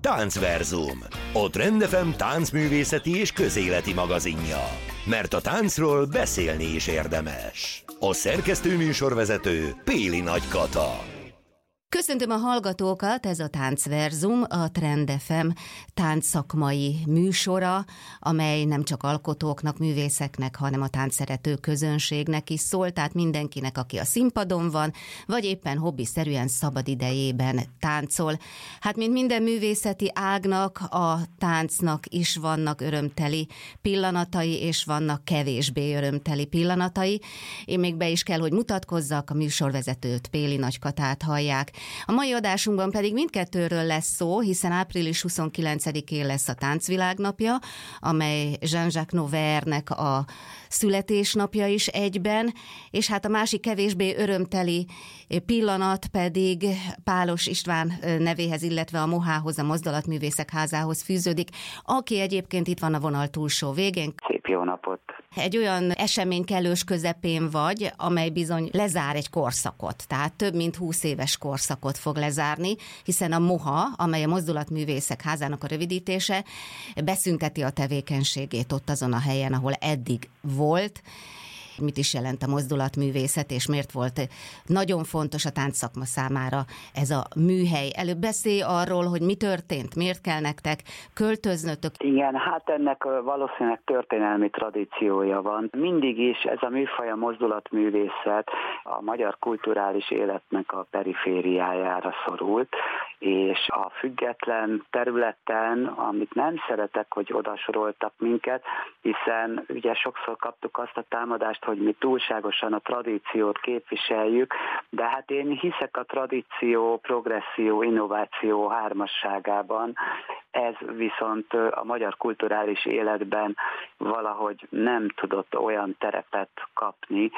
Táncverzum, a Trend FM táncművészeti és közéleti magazinja. Mert a táncról beszélni is érdemes. A szerkesztő műsorvezető Péli Nagy Kata. Köszöntöm a hallgatókat, ez a Táncverzum, a Trend FM táncszakmai műsora, amely nem csak alkotóknak, művészeknek, hanem a táncszerető közönségnek is szól, tehát mindenkinek, aki a színpadon van, vagy éppen hobbiszerűen szabadidejében táncol. Hát, mint minden művészeti ágnak, a táncnak is vannak örömteli pillanatai, és vannak kevésbé örömteli pillanatai. Én még be is kell, hogy mutatkozzak, a műsorvezetőt, Péli Nagy Katát hallják. A mai adásunkban pedig mindkettőről lesz szó, hiszen április 29-én lesz a Táncvilágnapja, amely Jean-Jacques Nouvernek a születésnapja is egyben, és hát a másik kevésbé örömteli pillanat pedig Pálos István nevéhez, illetve a Mohához, a Mozdulatművészek Házához fűződik, aki egyébként itt van a vonal túlsó végén. Szép jó napot! Egy olyan esemény kellős közepén vagy, amely bizony lezár egy korszakot, tehát több mint 20 éves korszakot fog lezárni, hiszen a MOHA, amely a Mozdulatművészek Házának a rövidítése, beszünteti a tevékenységét ott azon a helyen, ahol eddig volt. Mit is jelent a mozdulatművészet, és miért volt nagyon fontos a táncszakma számára ez a műhely. Előbb beszélj arról, hogy mi történt, miért kell nektek költöznötök. Igen, hát ennek valószínűleg történelmi tradíciója van. Mindig is ez a műfaj, a mozdulatművészet a magyar kulturális életnek a perifériájára szorult, és a független területen, amit nem szeretek, hogy odasoroltak minket, hiszen ugye sokszor kaptuk azt a támadást, hogy mi túlságosan a tradíciót képviseljük, de hát én hiszek a tradíció, progresszió, innováció hármasságában, ez viszont a magyar kulturális életben valahogy nem tudott olyan terepet kapni,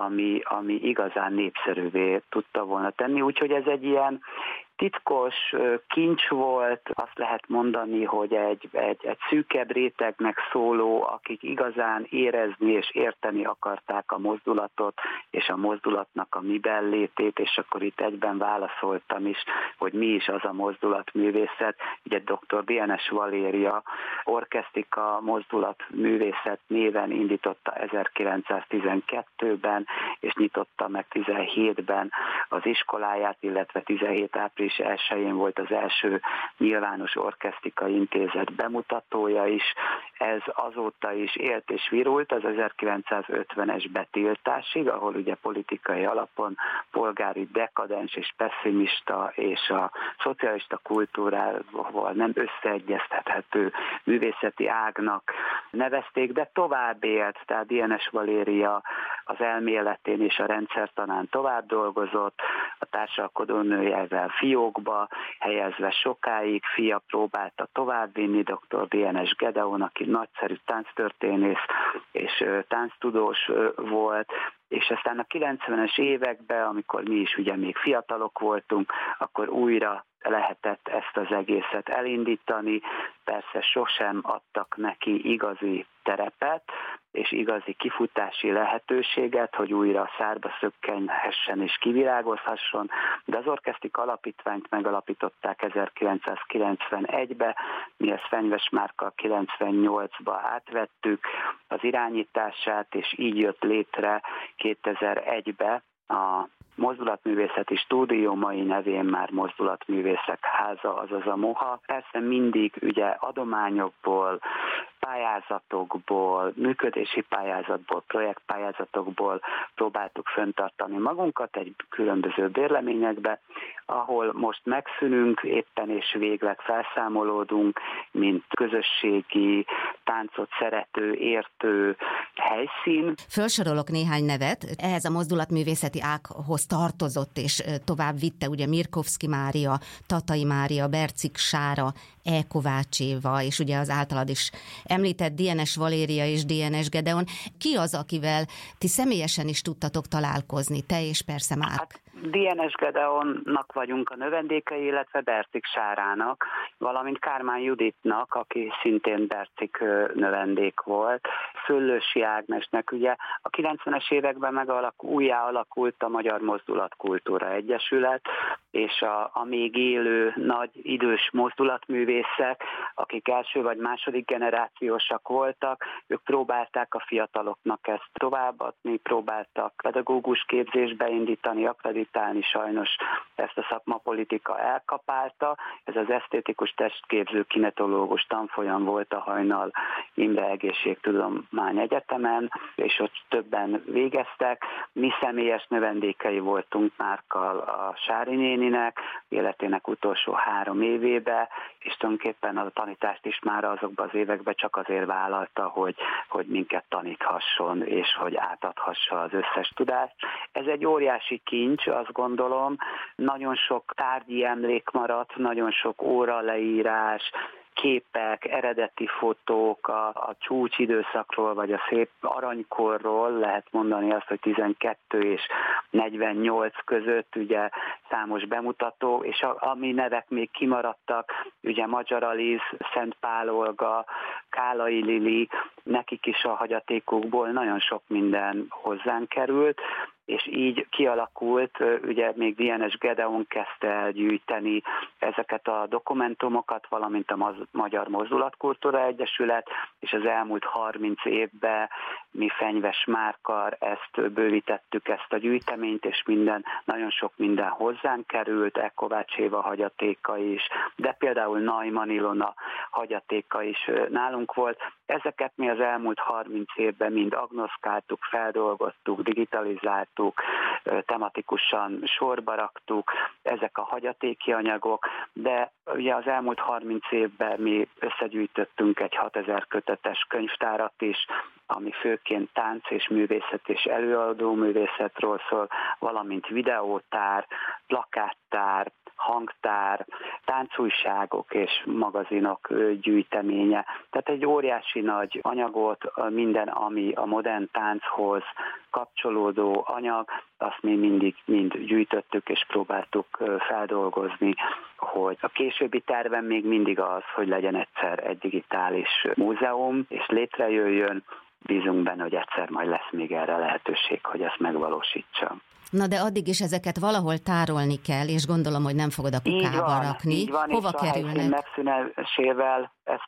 ami igazán népszerűvé tudta volna tenni, úgyhogy ez egy ilyen titkos kincs volt, azt lehet mondani, hogy egy szűkebb rétegnek szóló, akik igazán érezni és érteni akarták a mozdulatot, és a mozdulatnak a miben létét, és akkor itt egyben válaszoltam is, hogy mi is az a mozdulatművészet. Ugye dr. DNS Valéria orkesztika mozdulatművészet néven indította 1912-ben, és nyitotta meg 17-ben az iskoláját, illetve 17 április 1-én volt az első nyilvános orkesztikai intézet bemutatója is. Ez azóta is élt és virult az 1950-es betiltásig, ahol ugye politikai alapon polgári dekadens és pessimista és a szocialista kultúrával nem összeegyeztethető művészeti ágnak nevezték, de tovább élt, tehát DNS Valéria az elméletén és a rendszertanán tovább dolgozott, a társalkodónőjével fiókba helyezve sokáig, fia próbálta továbbvinni, dr. DNS Gedeon, aki nagyszerű tánctörténész és tánctudós volt, és aztán a 90-es években, amikor mi is ugye még fiatalok voltunk, akkor újra lehetett ezt az egészet elindítani. Persze sosem adtak neki igazi terepet, és igazi kifutási lehetőséget, hogy újra szárba szökkenhessen és kivirágozhasson, de az orkesztika alapítványt megalapították 1991-be, mi ezt Fenyves Márkkal 98-ba átvettük az irányítását, és így jött létre 2001-be a Mozdulatművészeti Stúdió, mai nevén már Mozdulatművészek Háza, azaz a MOHA. Persze mindig ugye adományokból, pályázatokból, működési pályázatból, projektpályázatokból próbáltuk fenntartani magunkat egy különböző bérleményekbe, ahol most megszűnünk éppen és végleg felszámolódunk, mint közösségi, táncot szerető, értő helyszín. Fölsorolok néhány nevet, ehhez a mozdulatművészeti ághoz tartozott és tovább vitte ugye Mirkovszky Mária, Tatai Mária, Bercik Sára, E. Kovács Éva, és ugye az általad is említett DNS Valéria és DNS Gedeon. Ki az, akivel ti személyesen is tudtatok találkozni, te és persze Márk? Hát DNS Gedeonnak vagyunk a növendékei, illetve Bercik Sárának, valamint Kármán Juditnak, aki szintén Bercik növendék volt. Szőlősi Ágnesnek ugye a 90-es években újjá alakult a Magyar Mozdulatkultúra Egyesület, és a még élő nagy idős mozdulatművészek, akik első vagy második generációsak voltak, ők próbálták a fiataloknak ezt továbbadni, próbáltak pedagógus képzésbe indítani, akreditálni, sajnos ezt a szakmapolitika elkapálta. Ez az esztétikus testképző kinetológus tanfolyam volt a Hajnal Imre Egészségtudomány Egyetemen, és ott többen végeztek. Mi személyes növendékei voltunk Márkkal a Sári néninek, életének utolsó 3 évébe, és tulajdonképpen a tanítást is már azokban az években csak azért vállalta, hogy minket taníthasson, és hogy átadhassa az összes tudást. Ez egy óriási kincs, azt gondolom, nagyon sok tárgyi emlék maradt, nagyon sok óraleírás, képek, eredeti fotók a csúcsidőszakról, vagy a szép aranykorról, lehet mondani azt, hogy 12 és 48 között ugye számos bemutató, és ami nevek még kimaradtak, ugye Magyar Aliz, Szent Pál Olga, Kálai Lili, nekik is a hagyatékukból nagyon sok minden hozzánk került, és így kialakult, ugye még DNS Gedeon kezdte el gyűjteni ezeket a dokumentumokat, valamint a Magyar Mozdulatkultúra Egyesület, és az elmúlt 30 évben mi Fenyves Márkkal bővítettük ezt a gyűjteményt, és nagyon sok minden hozzánk került, Kovács Éva hagyatéka is, de például Neumann Ilona hagyatéka is nálunk volt. Ezeket mi az elmúlt 30 évben mind agnoszkáltuk, feldolgoztuk, digitalizáltuk, tematikusan sorba raktuk, ezek a hagyatéki anyagok, de ugye az elmúlt 30 évben mi összegyűjtöttünk egy 6000 kötetes könyvtárat is, ami főként tánc és művészet és előadó művészetről szól, valamint videótár, plakáttár, hangtár, táncújságok és magazinok gyűjteménye. Tehát egy óriási nagy anyagot, minden, ami a modern tánchoz kapcsolódó anyag, azt mi mindig mind gyűjtöttük és próbáltuk feldolgozni, hogy a későbbi tervem még mindig az, hogy legyen egyszer egy digitális múzeum, és létrejöjjön. Bízunk benne, hogy egyszer majd lesz még erre lehetőség, hogy ezt megvalósítsam. Na de addig is ezeket valahol tárolni kell, és gondolom, hogy nem fogod a kukába rakni. Így van, hova és kerülnek? A helyszín megszűnésével ez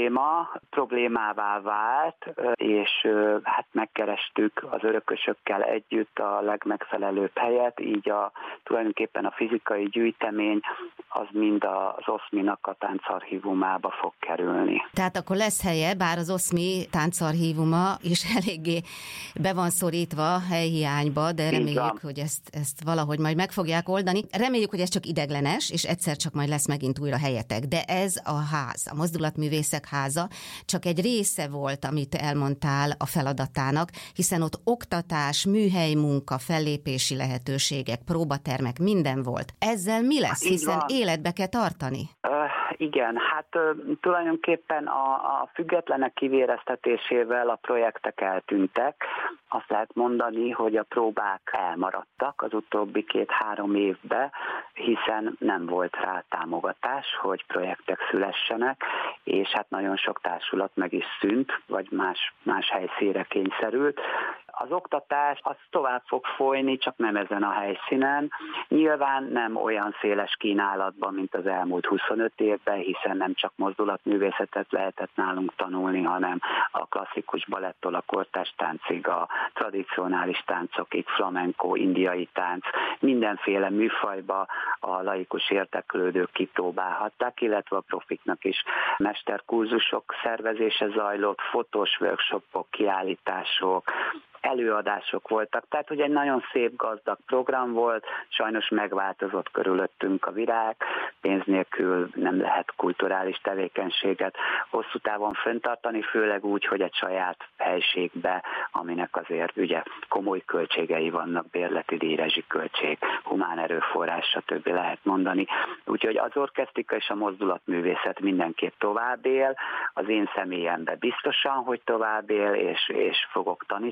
problémává vált, és hát megkerestük az örökösökkel együtt a legmegfelelőbb helyet, így tulajdonképpen a fizikai gyűjtemény az mind az OSZMI-nak a táncarchívumába fog kerülni. Tehát akkor lesz helye, bár az OSZMI táncarchívuma is eléggé be van szorítva helyhiányba, de reméljük, hogy ezt valahogy majd meg fogják oldani. Reméljük, hogy ez csak ideglenes, és egyszer csak majd lesz megint újra helyetek. De ez a ház, a Mozdulatművészek Háza csak egy része volt, amit elmondtál a feladatának, hiszen ott oktatás, műhelymunka, fellépési lehetőségek, próbatermek, minden volt. Ezzel mi lesz, hiszen életbe kell tartani? Igen, hát tulajdonképpen a függetlenek kivéreztetésével a projektek eltűntek. Azt lehet mondani, hogy a próbák elmaradtak az utóbbi 2-3 évben, hiszen nem volt rá támogatás, hogy projektek szülessenek, és hát nagyon sok társulat meg is szűnt, vagy más helyszínre kényszerült. Az oktatás az tovább fog folyni, csak nem ezen a helyszínen. Nyilván nem olyan széles kínálatban, mint az elmúlt 25 évben, hiszen nem csak mozdulatművészetet lehetett nálunk tanulni, hanem a klasszikus balettól a kortárs táncig, a tradicionális táncokig, flamenco, indiai tánc, mindenféle műfajba a laikus érdeklődők kipróbálhatták, illetve a profiknak is mesterkurzusok szervezése zajlott, fotós workshopok, kiállítások, előadások voltak, tehát hogy egy nagyon szép, gazdag program volt, sajnos megváltozott körülöttünk a virág, pénz nélkül nem lehet kulturális tevékenységet hosszú távon fenntartani, főleg úgy, hogy egy saját helységbe, aminek azért ugye komoly költségei vannak, bérleti díj, rezsiköltség, humán erőforrás, stb. Lehet mondani. Úgyhogy az orkesztrika és a mozdulatművészet mindenképp tovább él, az én személyemben biztosan, hogy tovább él, és fogok tanítani,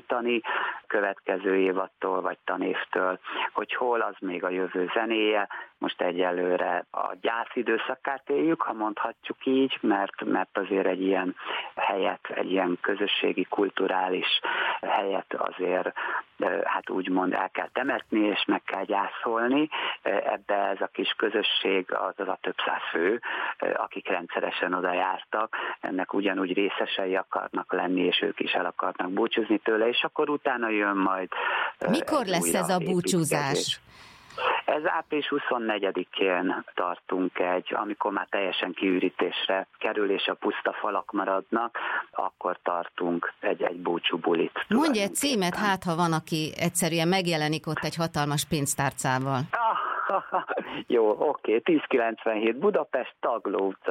következő évattól vagy tanévtől, hogy hol az még a jövő zenéje. Most egyelőre a gyászidőszakát éljük, ha mondhatjuk így, mert azért egy ilyen helyet, egy ilyen közösségi, kulturális helyet azért hát úgymond el kell temetni, és meg kell gyászolni. Ebbe ez a kis közösség, az a több száz fő, akik rendszeresen oda jártak, ennek ugyanúgy részesei akarnak lenni, és ők is el akarnak búcsúzni tőle, és akkor utána jön majd... Mikor lesz ez a búcsúzás? Ez április 24-én tartunk amikor már teljesen kiürítésre kerül, és a puszta falak maradnak, akkor tartunk egy búcsúbulit. Mondj egy címet, hát ha van, aki egyszerűen megjelenik ott egy hatalmas pénztárcával. Jó, oké. 1097 Budapest, Tagló utca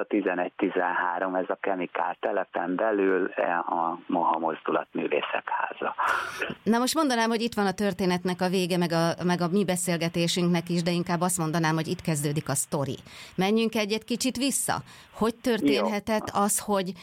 1113, ez a Chemical telepen belül a Moha Mozdulatművészek Háza. Na most mondanám, hogy itt van a történetnek a vége, meg a mi beszélgetésünknek is, de inkább azt mondanám, hogy itt kezdődik a sztori. Menjünk egy kicsit vissza. Hogy történhetett az,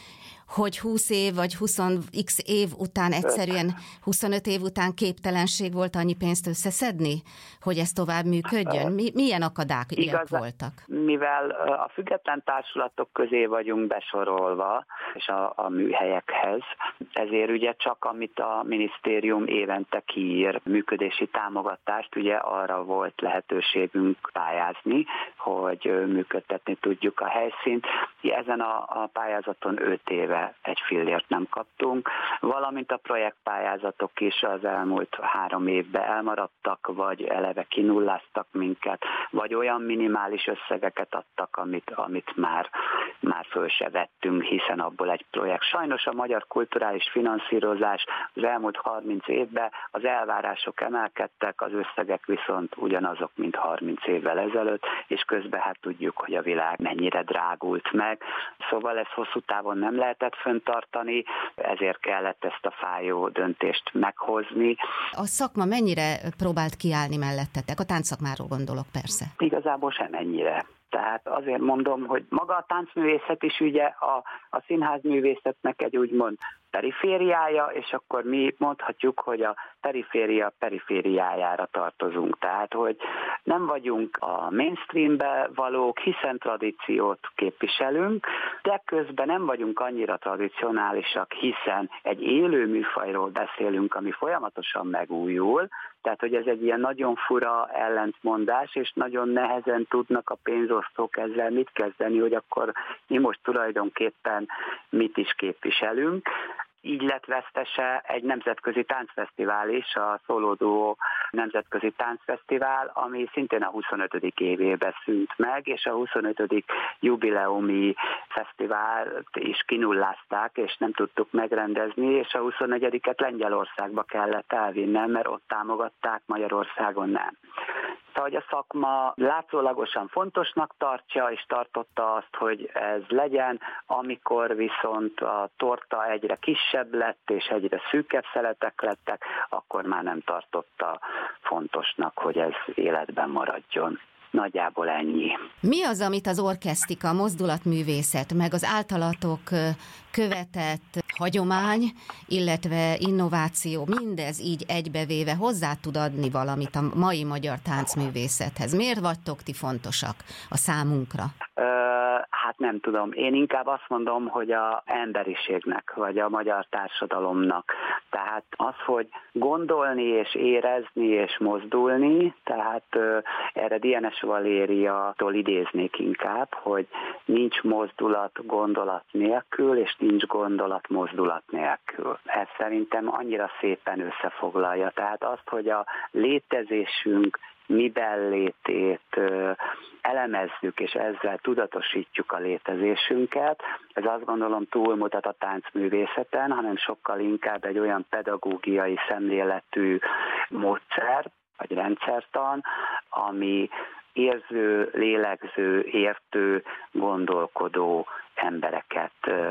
hogy 20 év vagy 20x év után egyszerűen 25 év után képtelenség volt annyi pénzt összeszedni, hogy ez tovább működjön? Milyen akadályok voltak? Mivel a független társulatok közé vagyunk besorolva, és a műhelyekhez, ezért ugye csak amit a minisztérium évente kiír működési támogatást, ugye arra volt lehetőségünk pályázni, hogy működtetni tudjuk a helyszínt. Ezen a pályázaton 5 éve egy fillért nem kaptunk, valamint a projektpályázatok is az elmúlt 3 évben elmaradtak, vagy eleve kinulláztak minket, vagy olyan minimális összegeket adtak, amit már föl se vettünk, hiszen abból egy projekt. Sajnos a magyar kulturális finanszírozás az elmúlt 30 évben az elvárások emelkedtek, az összegek viszont ugyanazok, mint 30 évvel ezelőtt, és közben hát tudjuk, hogy a világ mennyire drágult meg. Szóval ez hosszú távon nem lehetett fenntartani, ezért kellett ezt a fájó döntést meghozni. A szakma mennyire próbált kiállni mellettetek? A táncszakmáról gondolok persze. Igazából semennyire. Tehát azért mondom, hogy maga a táncművészet is ugye a színházművészetnek egy úgymond perifériája, és akkor mi mondhatjuk, hogy a periféria perifériájára tartozunk. Tehát, hogy nem vagyunk a mainstreambe valók, hiszen tradíciót képviselünk, de közben nem vagyunk annyira tradicionálisak, hiszen egy élő műfajról beszélünk, ami folyamatosan megújul, tehát, hogy ez egy ilyen nagyon fura ellentmondás, és nagyon nehezen tudnak a pénzosztók ezzel mit kezdeni, hogy akkor mi most tulajdonképpen mit is képviselünk. Így lett vesztese egy nemzetközi táncfesztivál is, a Solo Duo nemzetközi táncfesztivál, ami szintén a 25. évébe szűnt meg, és a 25. jubileumi fesztivált is kinullázták, és nem tudtuk megrendezni, és a 24-et Lengyelországba kellett elvinnem, mert ott támogatták, Magyarországon nem. Szóval, hogy a szakma látszólagosan fontosnak tartja, és tartotta azt, hogy ez legyen, amikor viszont a torta egyre kisebb lett, és egyre szűkebb szeletek lettek, akkor már nem tartotta fontosnak, hogy ez életben maradjon. Nagyjából ennyi. Mi az, amit az orkesztika, a mozdulatművészet, meg az általatok követett hagyomány, illetve innováció, mindez így egybevéve hozzá tud adni valamit a mai magyar táncművészethez? Miért vagytok ti fontosak a számunkra? Hát nem tudom. Én inkább azt mondom, hogy az emberiségnek, vagy a magyar társadalomnak. Tehát az, hogy gondolni és érezni és mozdulni, tehát erre Dienes Valéria-tól idéznék inkább, hogy nincs mozdulat gondolat nélkül, és nincs gondolat mozdulat nélkül. Ez szerintem annyira szépen összefoglalja. Tehát azt, hogy a létezésünk miben létét elemezzük, és ezzel tudatosítjuk a létezésünket. Ez azt gondolom túlmutat a táncművészeten, hanem sokkal inkább egy olyan pedagógiai szemléletű módszer, vagy rendszertan, ami érző, lélegző, értő, gondolkodó embereket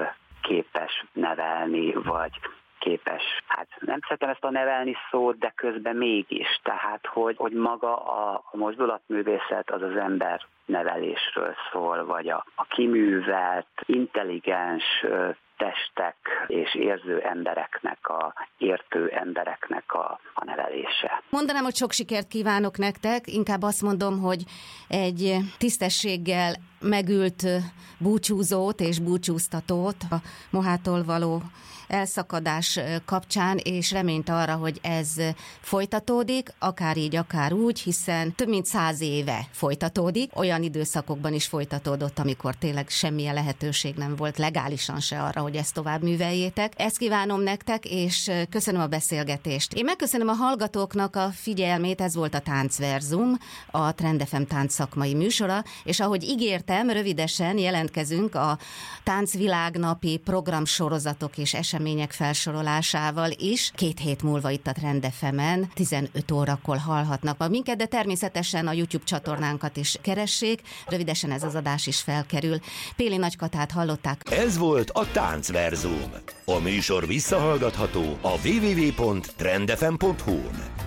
képes nevelni, vagy képes, hát nem szeretem ezt a nevelni szót, de közben mégis. Tehát, hogy maga a mozdulatművészet az az ember nevelésről szól, vagy a kiművelt, intelligens, testek és érző embereknek, értő embereknek a nevelése. Mondanám, hogy sok sikert kívánok nektek, inkább azt mondom, hogy egy tisztességgel megült búcsúzót és búcsúztatót a Mohától való elszakadás kapcsán, és reményt arra, hogy ez folytatódik, akár így, akár úgy, hiszen több mint 100 éve folytatódik. Olyan időszakokban is folytatódott, amikor tényleg semmilyen lehetőség nem volt legálisan se arra, hogy ezt tovább műveljétek. Ezt kívánom nektek, és köszönöm a beszélgetést. Én megköszönöm a hallgatóknak a figyelmét, ez volt a Táncverzum, a Trend FM tánc szakmai műsora, és ahogy ígértem, rövidesen jelentkezünk a táncvilágnapi programsorozatok és események felsorolásával is. 2 hét múlva itt a Trend FM-en 15 órakor hallhatnak minket, de természetesen a YouTube csatornánkat is keressék. Rövidesen ez az adás is felkerül. Péli Nagykatát hallották. Ez volt a Táncverzum. A műsor visszahallgatható a www.trendfm.hu-n.